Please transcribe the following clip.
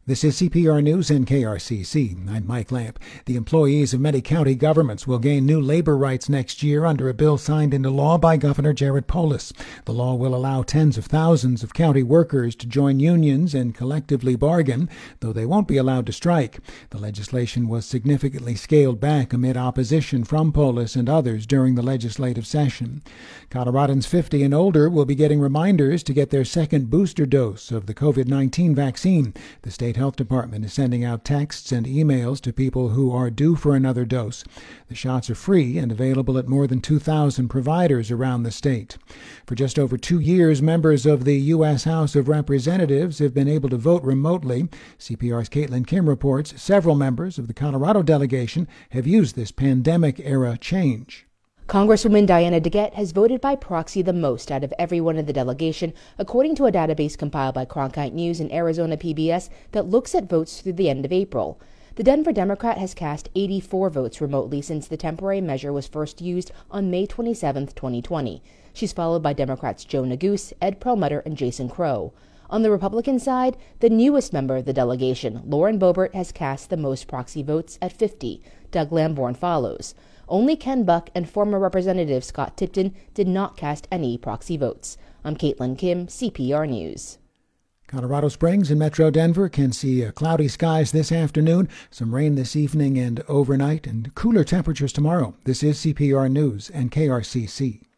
This is CPR News and KRCC. I'm Mike Lamp. The employees of many county governments will gain new labor rights next year under a bill signed into law by Governor Jared Polis. The law will allow tens of thousands of county workers to join unions and collectively bargain, though they won't be allowed to strike. The legislation was significantly scaled back amid opposition from Polis and others during the legislative session. Coloradans 50 and older will be getting reminders to get their second booster dose of the COVID-19 vaccine. The state health department is sending out texts and emails to people who are due for another dose. The shots are free and available at more than 2,000 providers around the state. For just over 2 years, members of the U.S. House of Representatives have been able to vote remotely. CPR's Caitlin Kim reports several members of the Colorado delegation have used this pandemic-era change. Congresswoman Diana DeGette has voted by proxy the most out of everyone in the delegation, according to a database compiled by Cronkite News and Arizona PBS that looks at votes through the end of April. The Denver Democrat has cast 84 votes remotely since the temporary measure was first used on May 27, 2020. She's followed by Democrats Joe Neguse, Ed Perlmutter, and Jason Crow. On the Republican side, the newest member of the delegation, Lauren Boebert, has cast the most proxy votes at 50. Doug Lamborn follows. Only Ken Buck and former Representative Scott Tipton did not cast any proxy votes. I'm Caitlin Kim, CPR News. Colorado Springs and Metro Denver can see cloudy skies this afternoon, some rain this evening and overnight, and cooler temperatures tomorrow. This is CPR News and KRCC.